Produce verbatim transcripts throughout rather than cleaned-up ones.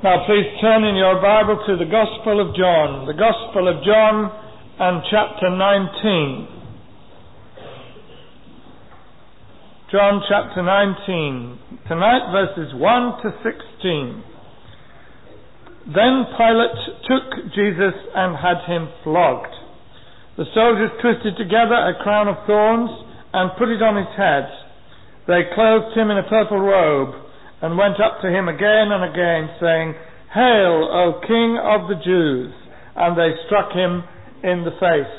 Now please turn in your Bible to the Gospel of John, the Gospel of John and chapter nineteen. John chapter nineteen, tonight verses one to sixteen. Then Pilate took Jesus and had him flogged. The soldiers twisted together a crown of thorns and put it on his head. They clothed him in a purple robe and went up to him again and again, saying, "Hail, O King of the Jews!" And they struck him in the face.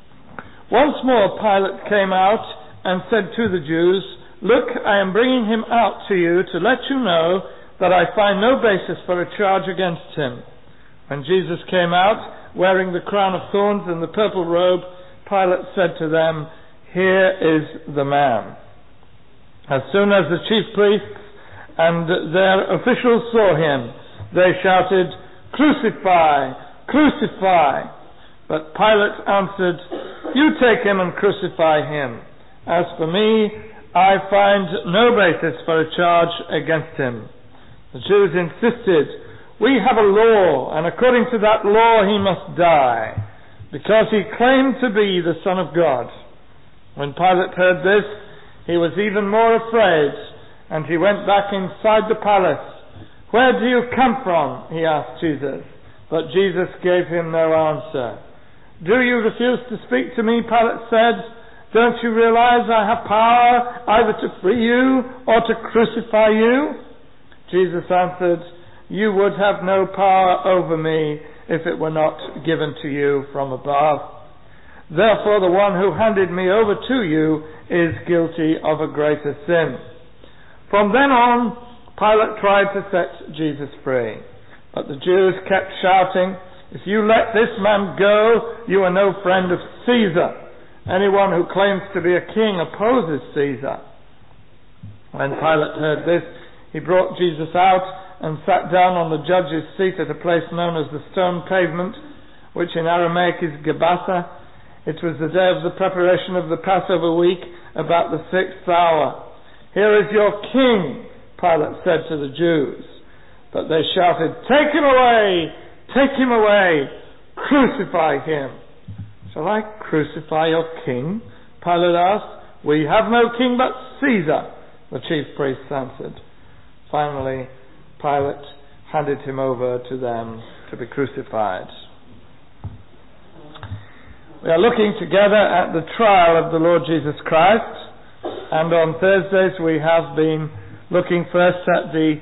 Once more Pilate came out and said to the Jews, "Look, I am bringing him out to you to let you know that I find no basis for a charge against him." When Jesus came out, wearing the crown of thorns and the purple robe, Pilate said to them, "Here is the man." As soon as the chief priests and their officials saw him, they shouted, "Crucify! Crucify!" But Pilate answered, "You take him and crucify him. As for me, I find no basis for a charge against him." The Jews insisted, "We have a law, and according to that law he must die, because he claimed to be the Son of God." When Pilate heard this, he was even more afraid, and he went back inside the palace. "Where do you come from?" he asked Jesus. But Jesus gave him no answer. "Do you refuse to speak to me?" Pilate said. "Don't you realize I have power either to free you or to crucify you?" Jesus answered, "You would have no power over me if it were not given to you from above. Therefore the one who handed me over to you is guilty of a greater sin." From then on, Pilate tried to set Jesus free. But the Jews kept shouting, "If you let this man go, you are no friend of Caesar. Anyone who claims to be a king opposes Caesar." When Pilate heard this, he brought Jesus out and sat down on the judge's seat at a place known as the Stone Pavement, which in Aramaic is Gabbatha. It was the day of the preparation of the Passover week, about the sixth hour. "Here is your king," Pilate said to the Jews. But they shouted, "Take him away! Take him away! Crucify him!" "Shall I crucify your king?" Pilate asked. "We have no king but Caesar," the chief priests answered. Finally, Pilate handed him over to them to be crucified. We are looking together at the trial of the Lord Jesus Christ, and on Thursdays we have been looking first at the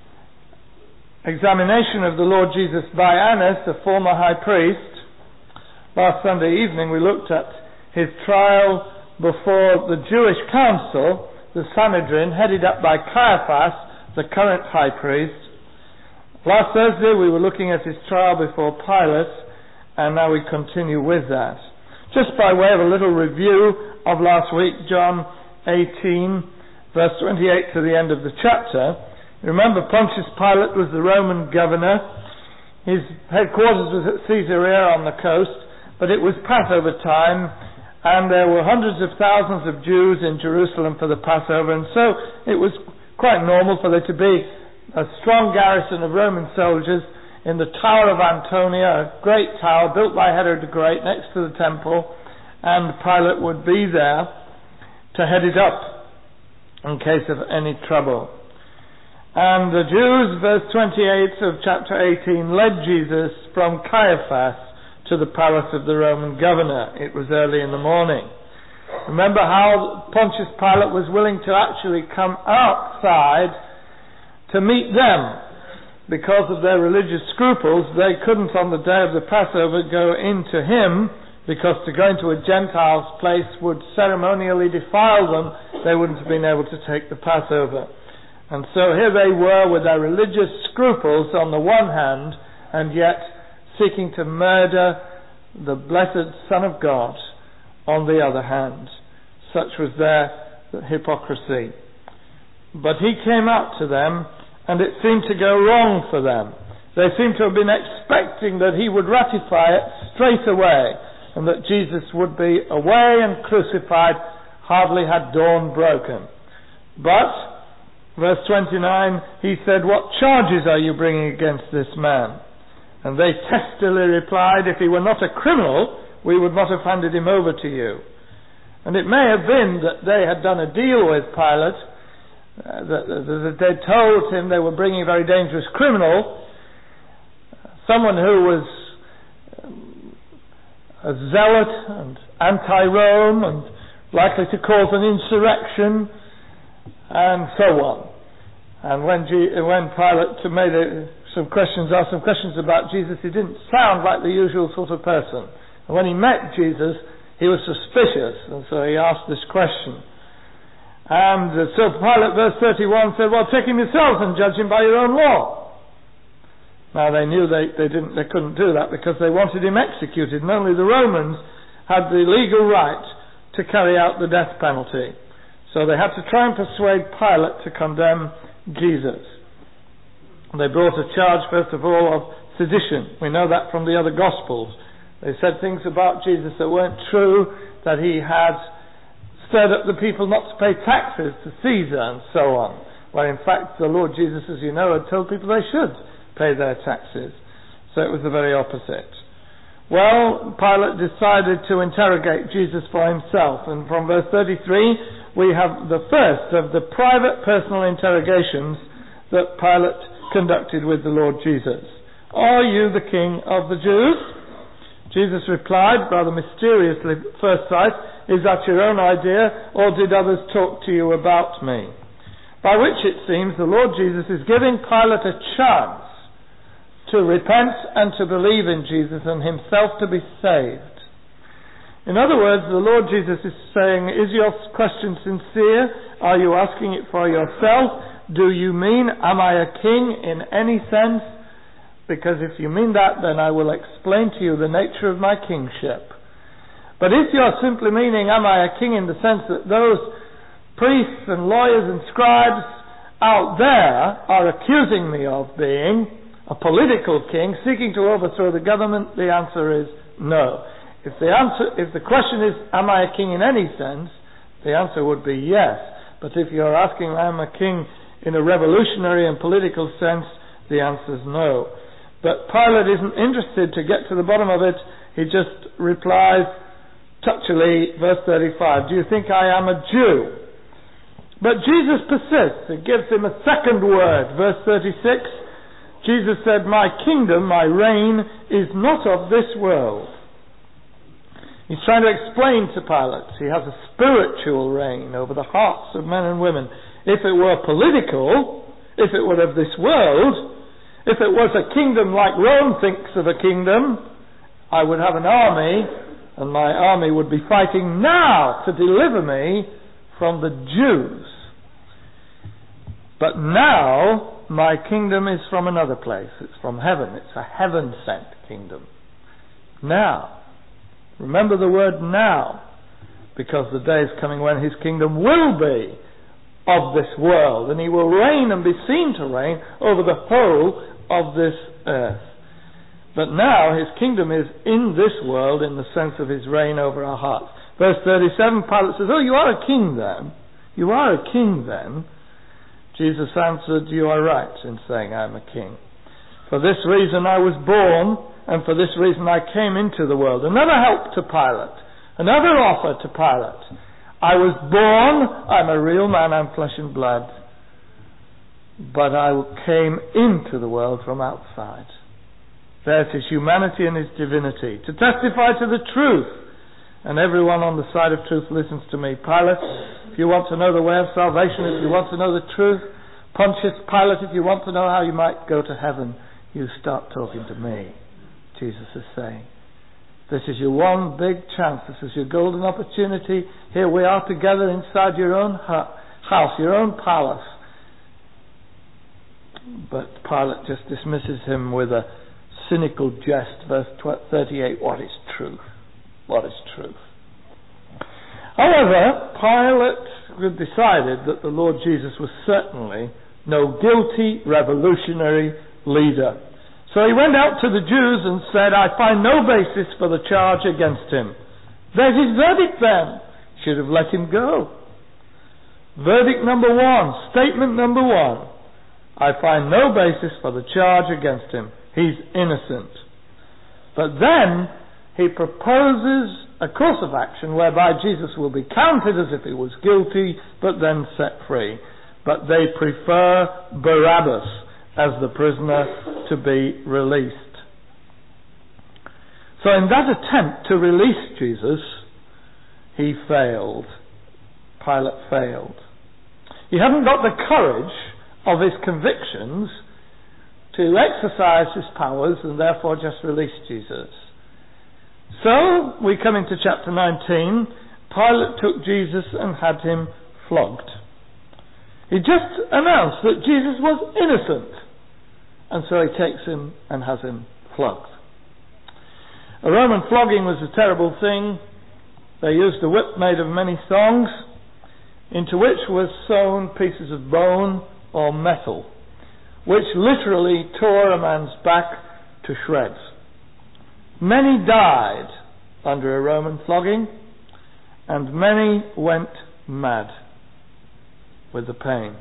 examination of the Lord Jesus by Annas, the former high priest. Last Sunday evening we looked at his trial before the Jewish council, the Sanhedrin, headed up by Caiaphas, the current high priest. Last Thursday we were looking at his trial before Pilate, and now we continue with that. Just by way of a little review of last week, John eighteen, verse twenty-eight to the end of the chapter. Remember, Pontius Pilate was the Roman governor. His headquarters was at Caesarea on the coast, but it was Passover time, and there were hundreds of thousands of Jews in Jerusalem for the Passover, and so it was quite normal for there to be a strong garrison of Roman soldiers in the Tower of Antonia, a great tower built by Herod the Great next to the temple, and Pilate would be there to head it up in case of any trouble. And the Jews, verse twenty-eight of chapter eighteen, led Jesus from Caiaphas to the palace of the Roman governor. It was early in the morning. Remember how Pontius Pilate was willing to actually come outside to meet them. Because of their religious scruples, they couldn't on the day of the Passover go into him, because to go into a Gentile's place would ceremonially defile them. They wouldn't have been able to take the Passover. And so here they were with their religious scruples on the one hand, and yet seeking to murder the blessed Son of God on the other hand. Such was their hypocrisy. But he came out to them, and it seemed to go wrong for them. They seemed to have been expecting that he would ratify it straight away, and that Jesus would be away and crucified, hardly had dawn broken. But Verse twenty-nine, he said, "What charges are you bringing against this man?" And they testily replied, "If he were not a criminal, we would not have handed him over to you." And it may have been that they had done a deal with Pilate, uh, that, that they told him they were bringing a very dangerous criminal, someone who was um, a zealot and anti-Rome and likely to cause an insurrection, and so on. And when, G- when Pilate made a, some questions, asked some questions about Jesus, he didn't sound like the usual sort of person. And when he met Jesus, he was suspicious, and so he asked this question. And uh, so Pilate, verse thirty-one, said, "Well, take him yourselves and judge him by your own law." Now they knew they, they didn't, they couldn't do that because they wanted him executed, and only the Romans had the legal right to carry out the death penalty. So they had to try and persuade Pilate to condemn Jesus. They brought a charge, first of all, of sedition. We know that from the other Gospels. They said things about Jesus that weren't true, that he had stirred up the people not to pay taxes to Caesar and so on. Well, in fact, the Lord Jesus, as you know, had told people they should pay their taxes. So it was the very opposite. Well, Pilate decided to interrogate Jesus for himself. And from verse thirty-three, we have the first of the private personal interrogations that Pilate conducted with the Lord Jesus. "Are you the king of the Jews?" Jesus replied, rather mysteriously at first sight, "Is that your own idea, or did others talk to you about me?" By which it seems the Lord Jesus is giving Pilate a chance to repent and to believe in Jesus and himself to be saved. In other words, the Lord Jesus is saying, is your question sincere? Are you asking it for yourself? Do you mean, am I a king in any sense? Because if you mean that, then I will explain to you the nature of my kingship. But if you're simply meaning, am I a king in the sense that those priests and lawyers and scribes out there are accusing me of being a political king seeking to overthrow the government, the answer is no. If the answer, if the question is, am I a king in any sense, the answer would be yes. But if you're asking, am I a king in a revolutionary and political sense, the answer is no. But Pilate isn't interested to get to the bottom of it. He just replies touchily, verse thirty-five, "Do you think I am a Jew?" But Jesus persists. It gives him a second word. Verse thirty-six, Jesus said, "My kingdom, my reign, is not of this world." He's trying to explain to Pilate he has a spiritual reign over the hearts of men and women. If it were political, if it were of this world, if it was a kingdom like Rome thinks of a kingdom, I would have an army, and my army would be fighting now to deliver me from the Jews. But now, my kingdom is from another place. It's from heaven. It's a heaven-sent kingdom. Now. Remember the word now, because the day is coming when his kingdom will be of this world, and he will reign and be seen to reign over the whole of this earth. But now his kingdom is in this world in the sense of his reign over our hearts. Verse thirty-seven, Pilate says, "Oh, you are a king then? You are a king then?" Jesus answered, "You are right in saying I am a king. For this reason I was born, and for this reason I came into the world." Another help to Pilate. Another offer to Pilate. I was born, I'm a real man, I'm flesh and blood. But I came into the world from outside. There's his humanity and his divinity. To testify to the truth. And everyone on the side of truth listens to me. Pilate, if you want to know the way of salvation, if you want to know the truth, Pontius Pilate, if you want to know how you might go to heaven, you start talking to me. Jesus is saying, this is your one big chance. This is your golden opportunity. Here we are together inside your own house, your own palace. But Pilate just dismisses him with a cynical jest. Verse thirty-eight, what is truth? What is truth? However, Pilate decided that the Lord Jesus was certainly no guilty revolutionary leader. So he went out to the Jews and said, I find no basis for the charge against him. There's his verdict then. Should have let him go. Verdict number one, statement number one. I find no basis for the charge against him. He's innocent. But then he proposes a course of action whereby Jesus will be counted as if he was guilty, but then set free. But they prefer Barabbas as the prisoner to be released. So in that attempt to release Jesus, he failed. Pilate failed. He hadn't got the courage of his convictions to exercise his powers and therefore just release Jesus. So we come into chapter nineteen. Pilate took Jesus and had him flogged. He just announced that Jesus was innocent, and so he takes him and has him flogged. A Roman flogging was a terrible thing. They used a whip made of many thongs, into which was sewn pieces of bone or metal, which literally tore a man's back to shreds. Many died under a Roman flogging, and many went mad with the pain.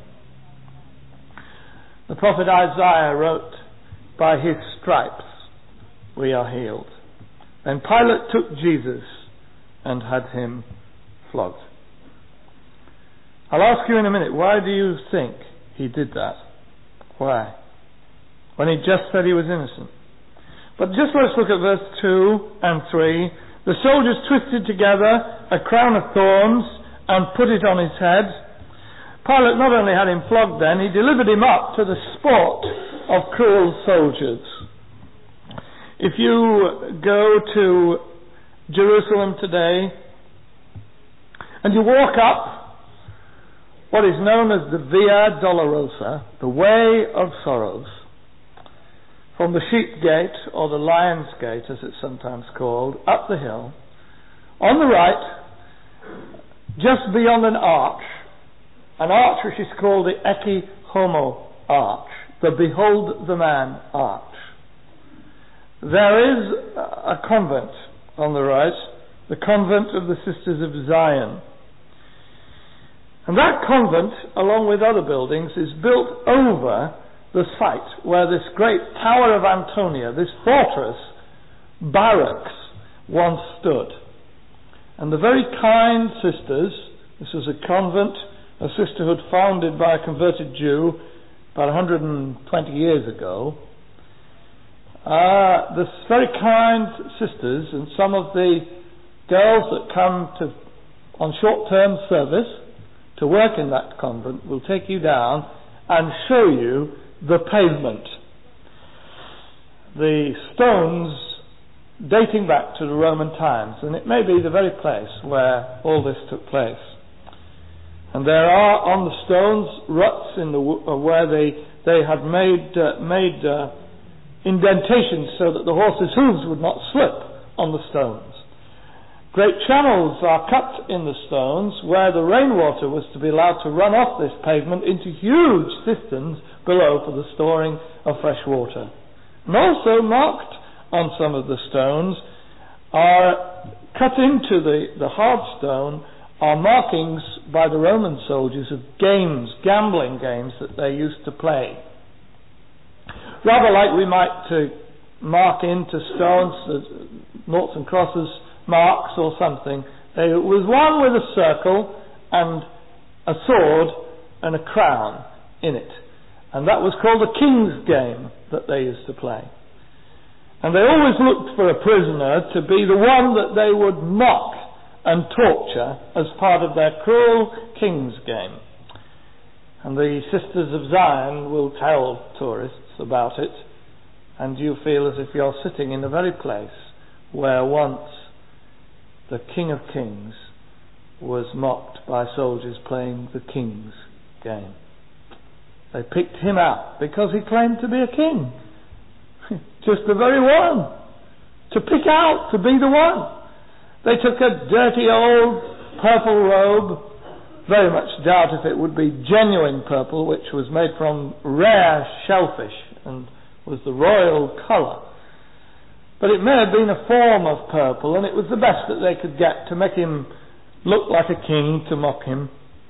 The prophet Isaiah wrote, "By his stripes we are healed." Then Pilate took Jesus and had him flogged. I'll ask you in a minute, why do you think he did that? Why? When he just said he was innocent. But just let's look at verse two and three. The soldiers twisted together a crown of thorns and put it on his head. Pilate not only had him flogged then, he delivered him up to the sport of cruel soldiers. If you go to Jerusalem today and you walk up what is known as the Via Dolorosa, the Way of Sorrows, from the Sheep Gate, or the Lion's Gate as it's sometimes called, up the hill, on the right, just beyond an arch, an arch which is called the Ecce Homo arch, the Behold the Man arch. There is a convent on the right, the convent of the Sisters of Zion. And that convent, along with other buildings, is built over the site where this great Tower of Antonia, this fortress, barracks, once stood. And the very kind sisters, this was a convent, a sisterhood founded by a converted Jew about one hundred twenty years ago. Uh, the very kind sisters and some of the girls that come to on short-term service to work in that convent will take you down and show you the pavement. The stones dating back to the Roman times, and it may be the very place where all this took place. And there are on the stones ruts in the uh, where they they had made uh, made uh, indentations so that the horses' hooves would not slip on the stones. Great channels are cut in the stones where the rainwater was to be allowed to run off this pavement into huge cisterns below for the storing of fresh water. And also marked on some of the stones are cut into the, the hard stone are markings by the Roman soldiers of games, gambling games that they used to play. Rather like we might to mark into stones uh, noughts and crosses marks or something. There was one with a circle and a sword and a crown in it. And that was called a king's game that they used to play. And they always looked for a prisoner to be the one that they would mock and torture as part of their cruel king's game. And the Sisters of Zion will tell tourists about it, and you feel as if you're sitting in the very place where once the King of Kings was mocked by soldiers playing the king's game. They picked him out because he claimed to be a king. Just the very one to pick out, to be the one. They took a dirty old purple robe, very much doubt if it would be genuine purple, which was made from rare shellfish and was the royal colour. But it may have been a form of purple, and it was the best that they could get to make him look like a king, to mock him.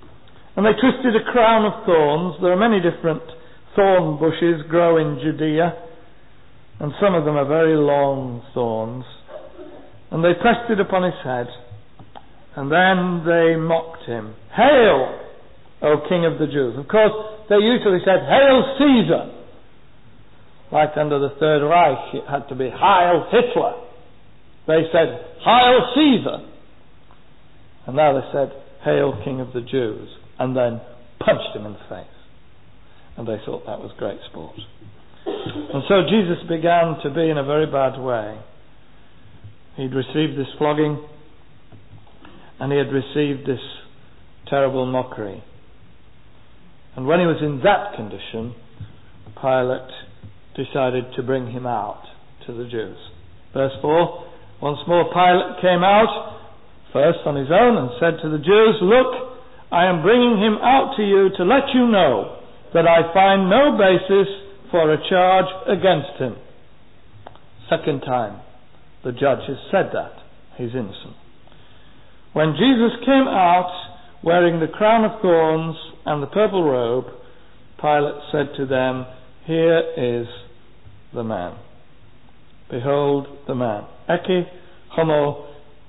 And they twisted a crown of thorns. There are many different thorn bushes grow in Judea, and some of them are very long thorns. And they pressed it upon his head, and then they mocked him. "Hail, O King of the Jews." Of course, they usually said, "Hail Caesar." Like under the Third Reich, it had to be "Heil Hitler." They said, "Heil Caesar." And now they said, "Hail King of the Jews," and then punched him in the face. And they thought that was great sport. And so Jesus began to be in a very bad way. He'd received this flogging, and he had received this terrible mockery. And when he was in that condition, Pilate decided to bring him out to the Jews. Verse four, once more Pilate came out, first on his own, and said to the Jews, "Look, I am bringing him out to you to let you know that I find no basis for a charge against him." Second time the judge has said that. He's innocent. When Jesus came out wearing the crown of thorns and the purple robe, Pilate said to them, "Here is the man. Behold the man." Ecce homo,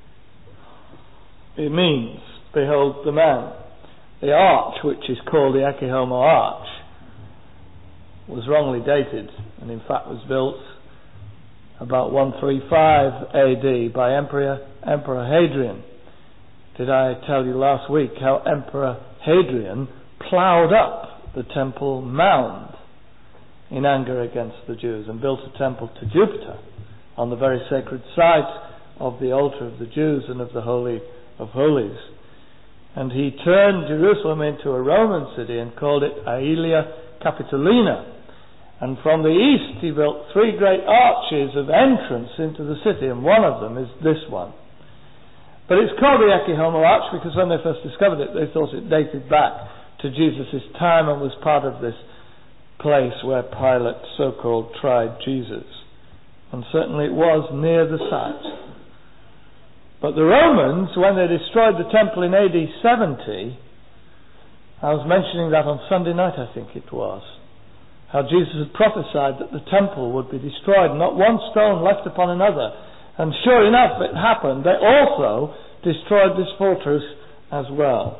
it means, behold the man. The arch, which is called the Ecce Homo Arch, was wrongly dated, and in fact was built about one thirty-five A D by Emperor, Emperor Hadrian. Did I tell you last week how Emperor Hadrian ploughed up the Temple Mound in anger against the Jews and built a temple to Jupiter on the very sacred site of the altar of the Jews and of the Holy of Holies? And he turned Jerusalem into a Roman city and called it Aelia Capitolina. And from the east he built three great arches of entrance into the city, and one of them is this one. But it's called the Ecce Homo Arch because when they first discovered it, they thought it dated back to Jesus' time and was part of this place where Pilate so-called tried Jesus. And certainly it was near the site. But the Romans, when they destroyed the temple in A D seventy, I was mentioning that on Sunday night, I think it was, how Jesus had prophesied that the temple would be destroyed, not one stone left upon another. And sure enough, it happened. They also destroyed this fortress as well.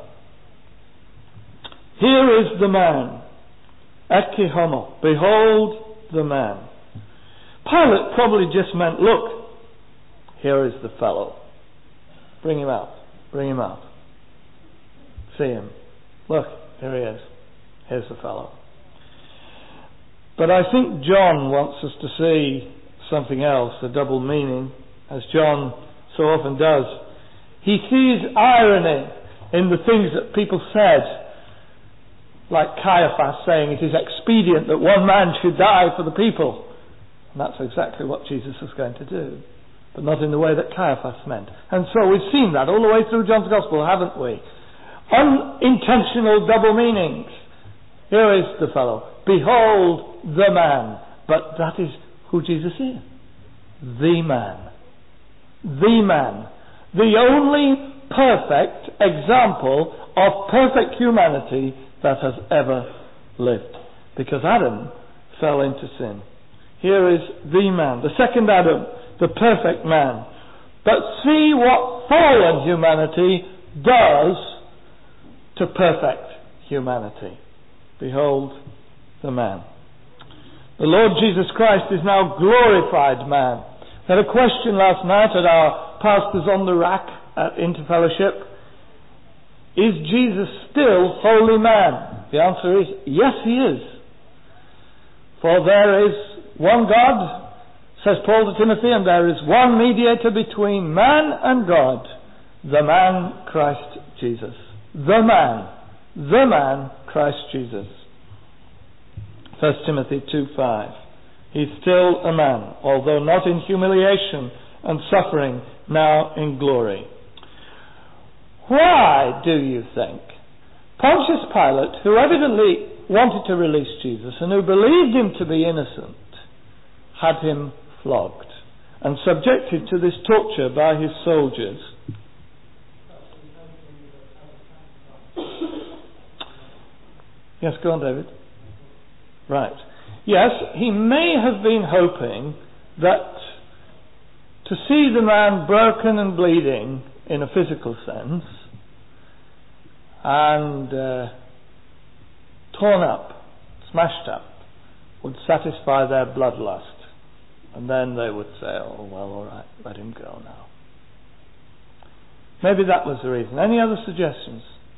Here is the man. Ecce homo. Behold the man. Pilate probably just meant, look, here is the fellow. Bring him out. Bring him out. See him. Look, here he is. Here's the fellow. But I think John wants us to see something else, a double meaning, as John so often does. He sees irony in the things that people said, like Caiaphas saying it is expedient that one man should die for the people. And that's exactly what Jesus was going to do, but not in the way that Caiaphas meant. And so we've seen that all the way through John's Gospel, haven't we? Unintentional double meanings. Here is the fellow. Behold the man. But that is who Jesus is. The man. The man. The only perfect example of perfect humanity that has ever lived. Because Adam fell into sin. Here is the man. The second Adam. The perfect man. But see what fallen humanity does to perfect humanity. Behold the man. The Lord Jesus Christ is now glorified man. We had a question last night at our Pastors on the Rack at Interfellowship. Is Jesus still holy man? The answer is yes, he is. For there is one God, says Paul to Timothy, and there is one mediator between man and God, the man Christ Jesus. The man. The man Christ Jesus. First Timothy two five. He's still a man, although not in humiliation and suffering, now in glory. Why, do you think, Pontius Pilate, who evidently wanted to release Jesus and who believed him to be innocent, had him flogged and subjected to this torture by his soldiers? Yes, go on, David. Right. Yes, he may have been hoping that to see the man broken and bleeding in a physical sense and uh, torn up, smashed up, would satisfy their bloodlust. And then they would say, oh, well, all right, let him go now. Maybe that was the reason. Any other suggestions?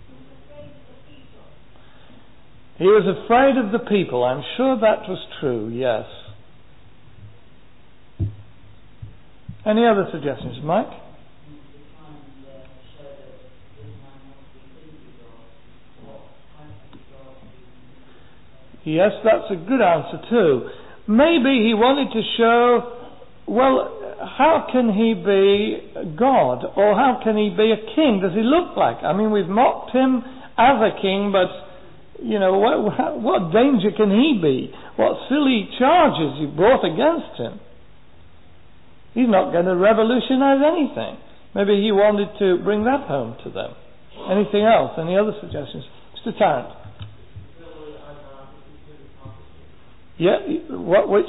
He was afraid of the people. I'm sure that was true, yes. Any other suggestions? Mike? Yes, that's a good answer too. Maybe he wanted to show, well, how can he be God? Or how can he be a king? Does he look like? I mean, we've mocked him as a king, but, you know, what, what danger can he be? What silly charges you brought against him? He's not going to revolutionize anything. Maybe he wanted to bring that home to them. Anything else? Any other suggestions? Mister Tarrant? Yeah, what, which?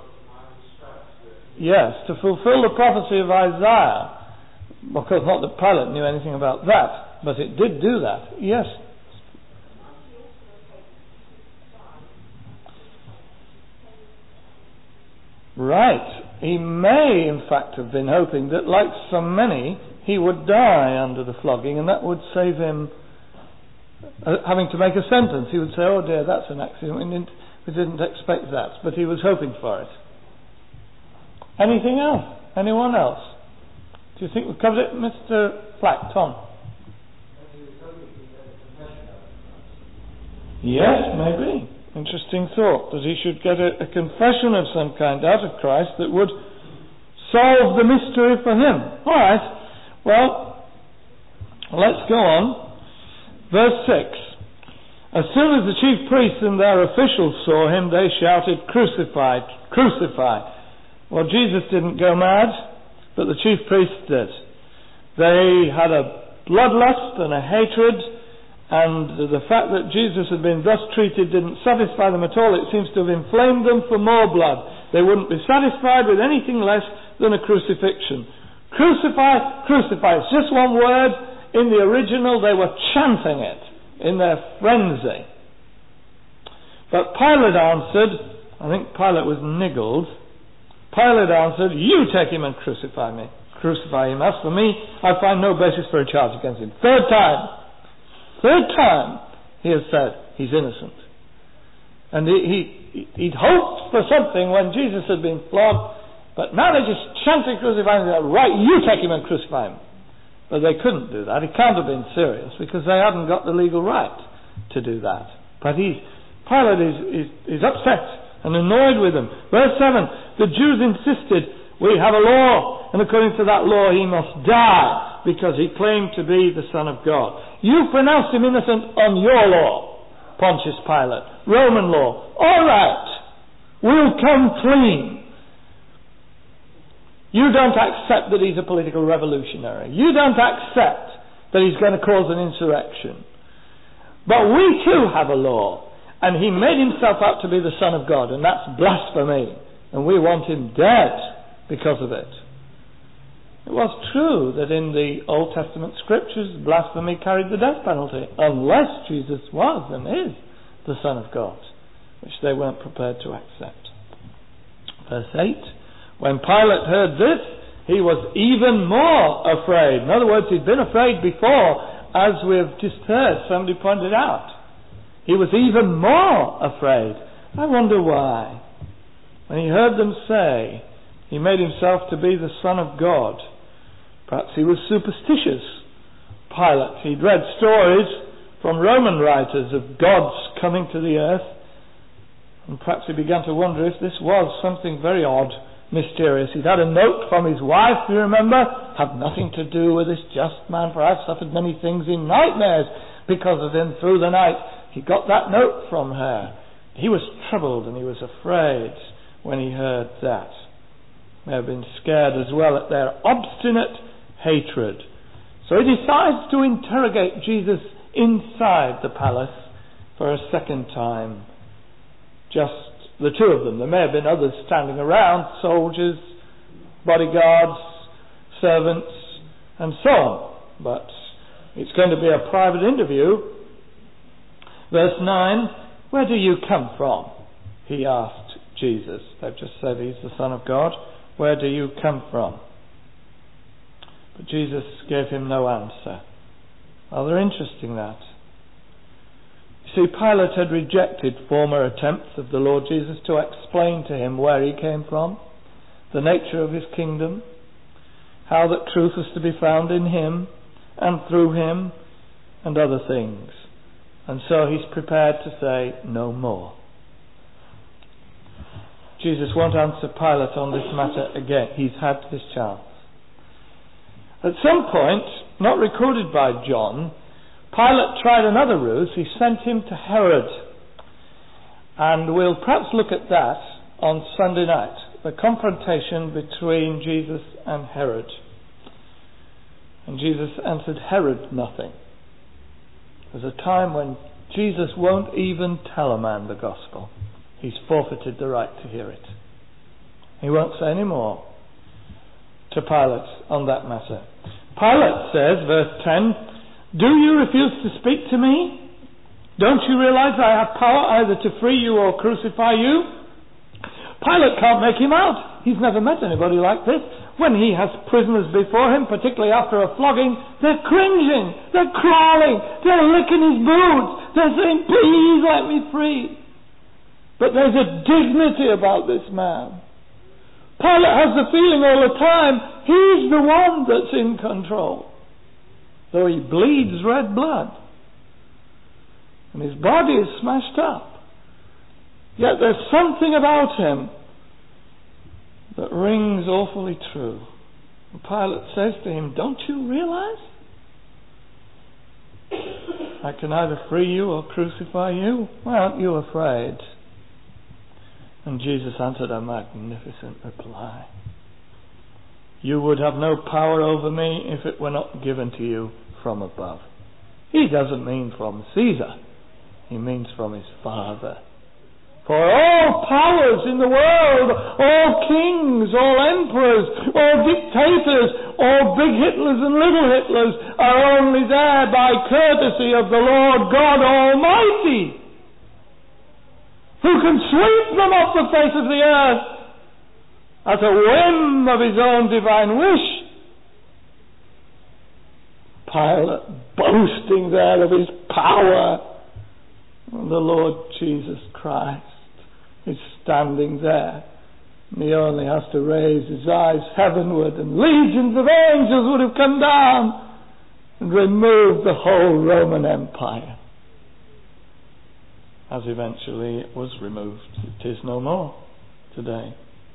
Yes, to fulfill the prophecy of Isaiah. Of course, not that Pilate knew anything about that, but it did do that. Yes. Right. He may, in fact, have been hoping that, like so many, he would die under the flogging, and that would save him uh, having to make a sentence. He would say, oh dear, that's an accident. We didn't, we didn't expect that, but he was hoping for it. Anything else? Anyone else? Do you think we've covered it? Mister Flack, Tom? Yes, maybe. Interesting thought, that he should get a, a confession of some kind out of Christ that would solve the mystery for him. All right, well, let's go on. Verse six. As soon as the chief priests and their officials saw him, they shouted, "Crucify, crucify." Well, Jesus didn't go mad, but the chief priests did. They had a bloodlust and a hatred, and the fact that Jesus had been thus treated didn't satisfy them at all. It seems to have inflamed them for more blood. They wouldn't be satisfied with anything less than a crucifixion. Crucify, crucify. It's just one word. In the original, they were chanting it in their frenzy. But Pilate answered, I think Pilate was niggled. Pilate answered, "You take him and crucify me. Crucify him. As for me, I find no basis for a charge against him." Third time. Third time he has said he's innocent. And he, he, he'd hoped for something when Jesus had been flogged, but now they just chanted crucify him. Right, you take him and crucify him. But they couldn't do that. It can't have been serious because they hadn't got the legal right to do that. But he's, Pilate is, is, is upset and annoyed with them. Verse seven, the Jews insisted, "We have a law, and according to that law he must die because he claimed to be the Son of God." You pronounced him innocent on your law, Pontius Pilate. Roman law. All right. We'll come clean. You don't accept that he's a political revolutionary. You don't accept that he's going to cause an insurrection. But we too have a law. And he made himself out to be the Son of God. And that's blasphemy. And we want him dead because of it. It was true that in the Old Testament scriptures, blasphemy carried the death penalty, unless Jesus was and is the Son of God, which they weren't prepared to accept. Verse eight, when Pilate heard this, he was even more afraid. In other words, he'd been afraid before, as we've just heard, somebody pointed out. He was even more afraid. I wonder why. When he heard them say he made himself to be the Son of God, perhaps he was superstitious. Pilate, he'd read stories from Roman writers of gods coming to the earth, and perhaps he began to wonder if this was something very odd, mysterious. He'd had a note from his wife, you remember, "Have nothing to do with this just man, for I've suffered many things in nightmares because of him through the night." He got that note from her. He was troubled and he was afraid when he heard that. May have been scared as well at their obstinate hatred. So he decides to interrogate Jesus inside the palace for a second time. Just the two of them. There may have been others standing around, soldiers, bodyguards, servants, and so on. But it's going to be a private interview. Verse nine, where do you come from? He asked Jesus. They've just said he's the Son of God. Where do you come from? But Jesus gave him no answer. Rather interesting that. You see, Pilate had rejected former attempts of the Lord Jesus to explain to him where he came from, the nature of his kingdom, how that truth was to be found in him and through him, and other things. And so he's prepared to say no more. Jesus won't answer Pilate on this matter again. He's had his chance. At some point, not recorded by John, Pilate tried another ruse. He sent him to Herod. And we'll perhaps look at that on Sunday night. The confrontation between Jesus and Herod. And Jesus answered Herod nothing. There's a time when Jesus won't even tell a man the gospel. He's forfeited the right to hear it. He won't say any more to Pilate on that matter. Pilate says, verse ten, do you refuse to speak to me? Don't you realize I have power either to free you or crucify you? Pilate can't make him out. He's never met anybody like this. When he has prisoners before him, particularly after a flogging, they're cringing, they're crawling, they're licking his boots, they're saying, please let me free. But there's a dignity about this man. Pilate has the feeling all the time, he's the one that's in control. Though he bleeds red blood. And his body is smashed up. Yet there's something about him that rings awfully true. And Pilate says to him, don't you realize? I can either free you or crucify you. Why aren't you afraid? And Jesus answered a magnificent reply. You would have no power over me if it were not given to you from above. He doesn't mean from Caesar. He means from his Father. For all powers in the world, all kings, all emperors, all dictators, all big Hitlers and little Hitlers are only there by courtesy of the Lord God Almighty, who can sweep them off the face of the earth at a whim of his own divine wish. Pilate boasting there of his power. And the Lord Jesus Christ is standing there. And he only has to raise his eyes heavenward, and legions of angels would have come down and removed the whole Roman Empire. As eventually it was removed. It is no more today.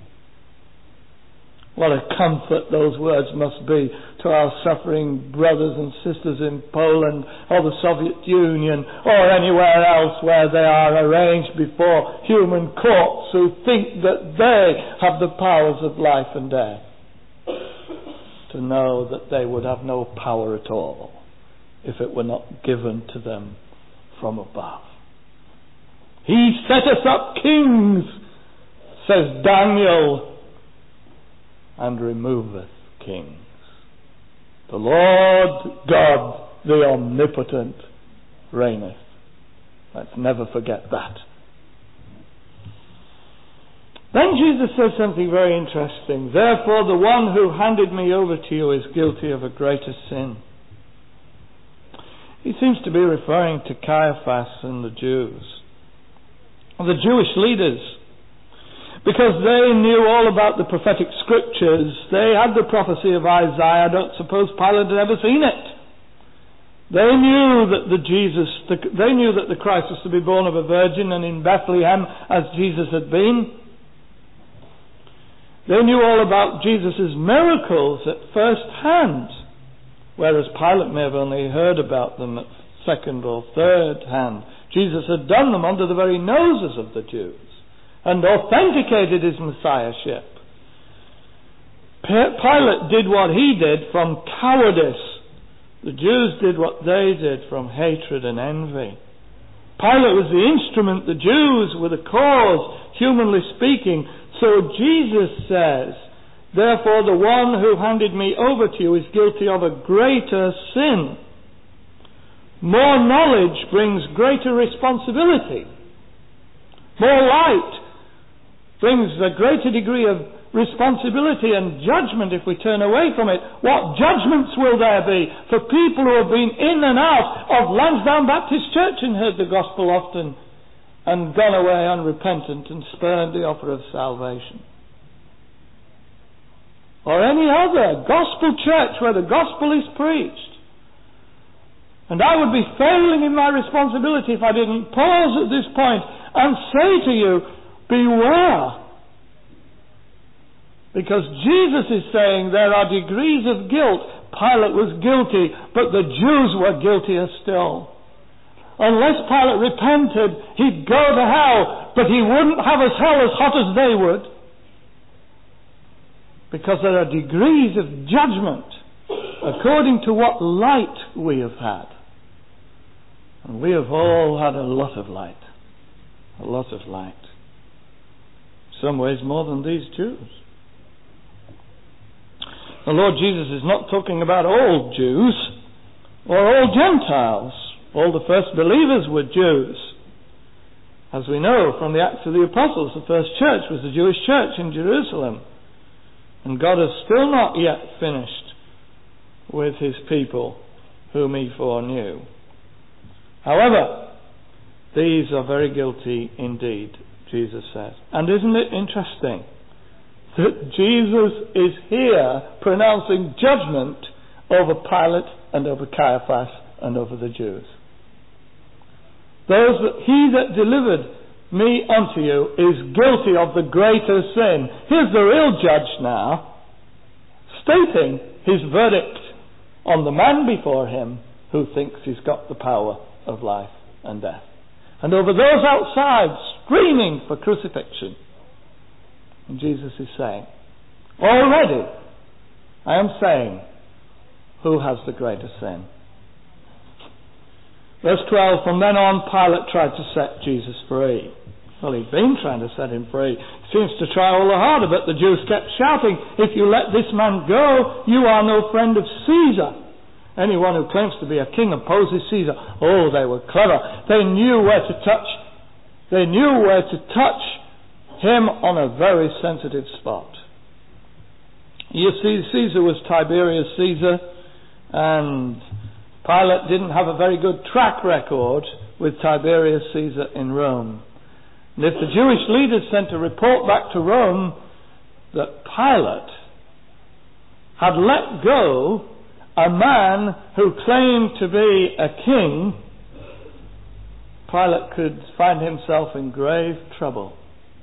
What a comfort those words must be to our suffering brothers and sisters in Poland or the Soviet Union or anywhere else where they are arranged before human courts who think that they have the powers of life and death. To know that they would have no power at all if it were not given to them from above. He set us up kings, says Daniel, and removeth kings. The Lord God, the omnipotent, reigneth. Let's never forget that. Then Jesus says something very interesting. Therefore the one who handed me over to you is guilty of a greater sin. He seems to be referring to Caiaphas and the Jews, the Jewish leaders. Because they knew all about the prophetic scriptures. They had the prophecy of Isaiah. I don't suppose Pilate had ever seen it. They knew that the Jesus, the, they knew that the Christ was to be born of a virgin and in Bethlehem as Jesus had been. They knew all about Jesus' miracles at first hand, whereas Pilate may have only heard about them at second or third hand. Jesus had done them under the very noses of the Jews and authenticated his messiahship. Pilate did what he did from cowardice. The Jews did what they did from hatred and envy. Pilate was the instrument, the Jews were the cause, humanly speaking. So Jesus says, therefore the one who handed me over to you is guilty of a greater sin. More knowledge brings greater responsibility. More light brings a greater degree of responsibility and judgment if we turn away from it. What judgments will there be for people who have been in and out of Lansdowne Baptist Church and heard the gospel often and gone away unrepentant and spurned the offer of salvation? Or any other gospel church where the gospel is preached. And I would be failing in my responsibility if I didn't pause at this point and say to you, beware. Because Jesus is saying there are degrees of guilt. Pilate was guilty, but the Jews were guiltier still. Unless Pilate repented, he'd go to hell, but he wouldn't have his hell as hot as they would. Because there are degrees of judgment according to what light we have had. And we have all had a lot of light. A lot of light. Some ways more than these Jews. The Lord Jesus is not talking about all Jews or all Gentiles. All the first believers were Jews. As we know from the Acts of the Apostles, the first church was the Jewish church in Jerusalem. And God has still not yet finished with his people whom he foreknew. However, these are very guilty indeed, Jesus says. And isn't it interesting that Jesus is here pronouncing judgment over Pilate and over Caiaphas and over the Jews? Those that he that delivered me unto you is guilty of the greater sin. Here's the real judge now, stating his verdict on the man before him who thinks he's got the power of life and death. And over those outside screaming for crucifixion. And Jesus is saying, already I am saying, who has the greater sin? Verse twelve, from then on Pilate tried to set Jesus free. Well, he'd been trying to set him free. Seems to try all the harder, but the Jews kept shouting, if you let this man go, you are no friend of Caesar. Anyone who claims to be a king opposes Caesar. Oh, they were clever. They knew where to touch. They knew where to touch him on a very sensitive spot. You see, Caesar was Tiberius Caesar, and Pilate didn't have a very good track record with Tiberius Caesar in Rome. And if the Jewish leaders sent a report back to Rome that Pilate had let go a man who claimed to be a king, Pilate could find himself in grave trouble.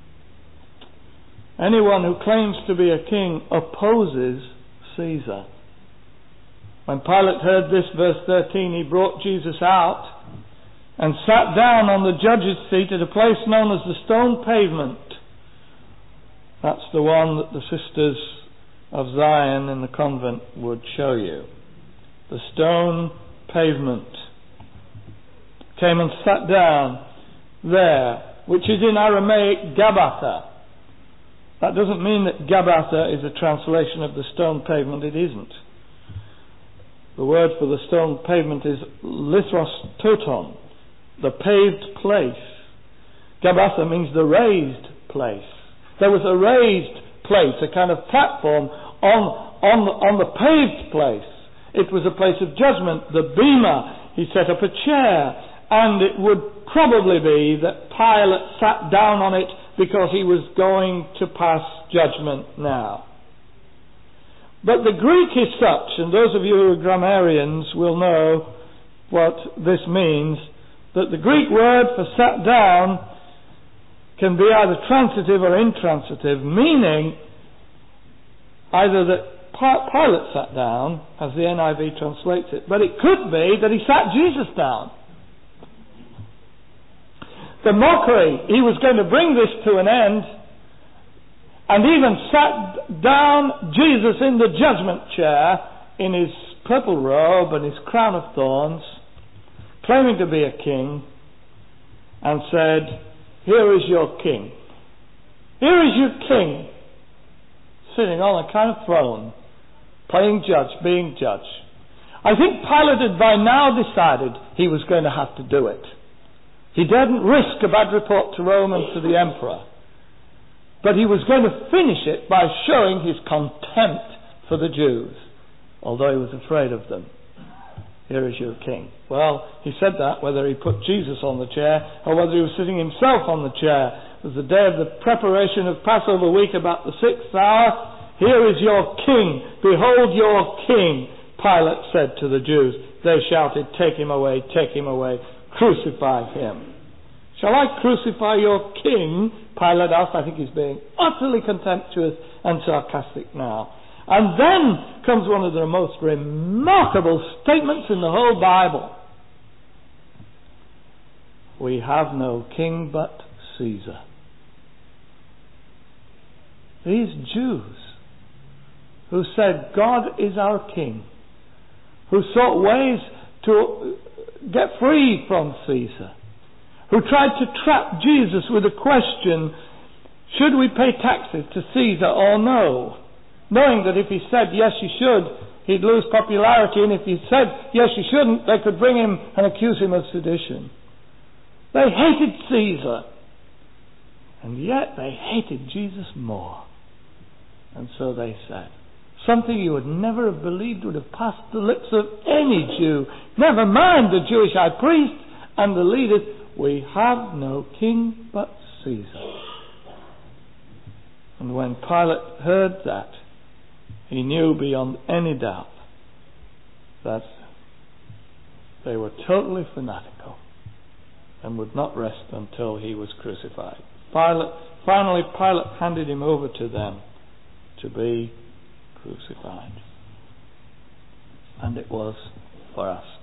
Anyone who claims to be a king opposes Caesar. When Pilate heard this, verse thirteen, he brought Jesus out and sat down on the judge's seat at a place known as the Stone Pavement. That's the one that the Sisters of Zion in the convent would show you. The Stone Pavement. Came and sat down there, which is in Aramaic Gabbatha. That doesn't mean that Gabbatha is a translation of the stone pavement. It isn't. The word for the stone pavement is lithros toton, the paved place. Gabbatha means the raised place. There was a raised place, a kind of platform on, on, the, on the paved place. It was a place of judgment. The bema, he set up a chair, and it would probably be that Pilate sat down on it because he was going to pass judgment now. But the Greek is such, and those of you who are grammarians will know what this means, that the Greek word for sat down can be either transitive or intransitive, meaning either that Pilate sat down, as the N I V translates it, but it could be that he sat Jesus down. The mockery, he was going to bring this to an end, and even sat down Jesus in the judgment chair in his purple robe and his crown of thorns, claiming to be a king, and said, "Here is your king. Here is your king," sitting on a kind of throne, playing judge, being judge. I think Pilate had by now decided he was going to have to do it. He didn't risk a bad report to Rome and to the emperor. But he was going to finish it by showing his contempt for the Jews, although he was afraid of them. Here is your king. Well, he said that whether he put Jesus on the chair or whether he was sitting himself on the chair. It was the day of the preparation of Passover week, about the sixth hour. "Here is your king. Behold your king," Pilate said to the Jews. They shouted, "Take him away, take him away. Crucify him." "Shall I crucify your king?" Pilate asked. I think he's being utterly contemptuous and sarcastic now. And then comes one of the most remarkable statements in the whole Bible. "We have no king but Caesar." These Jews who said God is our king, who sought ways to get free from Caesar, who tried to trap Jesus with a question, should we pay taxes to Caesar or no? Knowing that if he said yes you should, he'd lose popularity, and if he said yes you shouldn't, they could bring him and accuse him of sedition. They hated Caesar, and yet they hated Jesus more. And so they said something you would never have believed would have passed the lips of any Jew, never mind the Jewish high priest and the leaders. "We have no king but Caesar." And when Pilate heard that, he knew beyond any doubt that they were totally fanatical and would not rest until he was crucified. Pilate, finally, Pilate handed him over to them to be crucified. And it was for us.